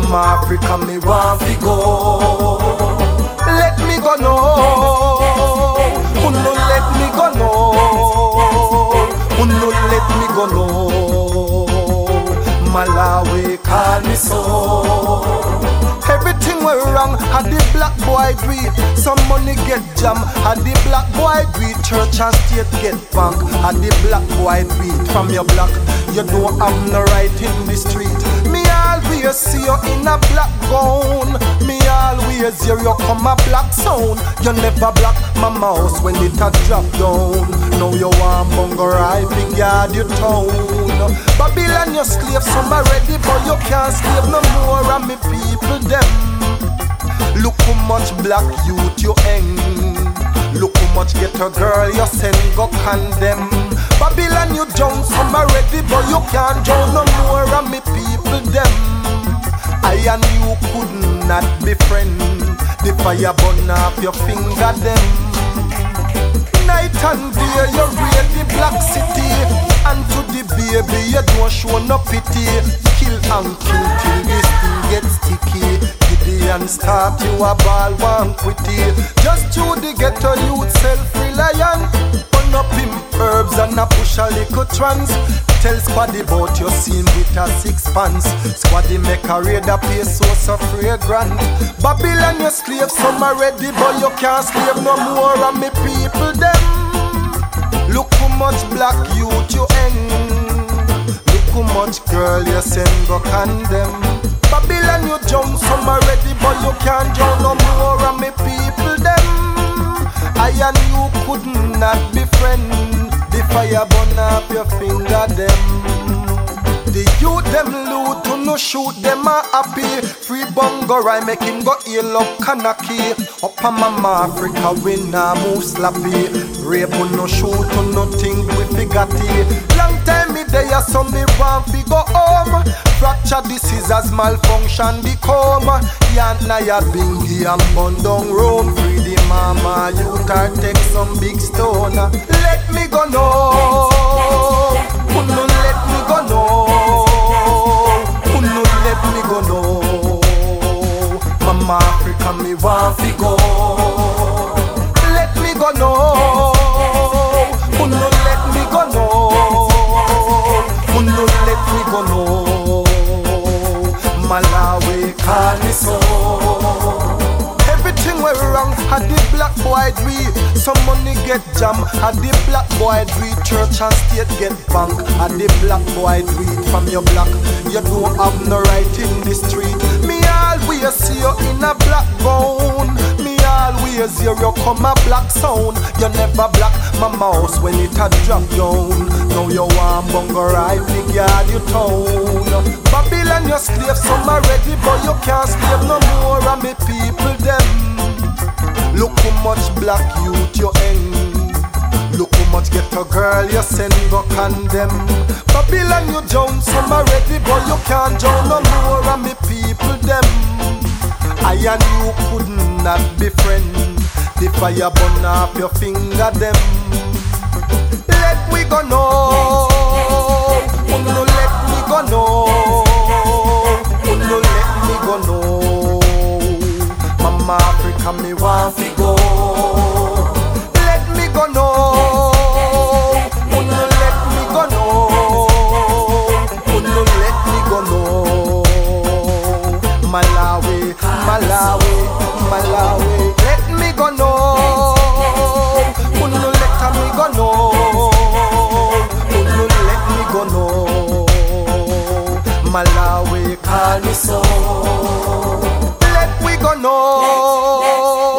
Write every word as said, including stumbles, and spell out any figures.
Mama Africa, me want to go. Let me go no. Oh no, let me go no. Oh no, let me go no. Malawi call me so. Everything went wrong, had the black boy do it. Some money get jam, had the black boy do it. Church and state get bank, had the black boy do it. From your block, you don't have no right in the street. Me always see you in a black gown. Me always hear you come a black sound. You never black my mouse when it a drop down. Now you want bungo right, big yard your town. Babylon you slave, some are ready but you can't slave no more. And me people them. Look how much black youth you hang. Look how much ghetto girl you send go condemn. Babylon you drown, some are ready but you can't drown no more. And me people them, I and you could not be friends. The fire burn off your finger them. Night and day you raid the black city. And to the baby you don't show no pity. Kill and kill till this thing gets sticky. And start you a ball one quitty. Just you the ghetto youth self-reliant. Burn up him herbs and a push a little trans. Tell Squaddy about your scene with a six pants. Squaddy make a raid a pay so so fragrant. Babylon you slave, some are ready but you can't slave no more. And me people them. Look how much black youth you hang. Look how much girl you send go condemn. Babylon you jump, some are ready but you can't drown no more. And me people them, I and you could not be friends. The fire burn up your finger them. The youth them loot to no shoot them a happy. Free bongo I make him go heal up Kanaki. Up on Mama Africa we nah move sloppy. Rape on no shoot to nothing we figati. Long time me there so me want fi go home. Fracture the scissors malfunction the coma. Yant na ya bingy and burn down Rome. Free the mama youth or take some big stone. Let me go no. Who no let me go no. Who no let me go no. Mama Africa me want fi go. Let me go no. Who no let me go no. Who no let me go no. Malawi call me so. Everything went wrong, had the black boy do it. Some money get jam, had the black boy do it. Church and state get bank, had the black boy do it. From your block, you don't have no right in the street. Me always see you in a black gown. Me always hear you come a black sound. You never black my mouse when it a drop down. Now you want bungo right, big yard your town. Babylon you slave, some are ready but you can't slave no more. And me people them, look how much black youth you hang. Look how much ghetto girl you send go condemn. Babylon you drown, some are ready but you can't drown no more. And me people them, I and you could not be friends. The fire burn off your finger them. Let we go no. Oh no let me go no. Oh no let me go no. Mama Africa me want fi go. Let me go no. Oh no let me go no. Oh no let me go no. Malawi, Malawi, Malawi. Let me go no. Oh no let me go no. Oh no let me go no. Malawi call me so. Let we go no.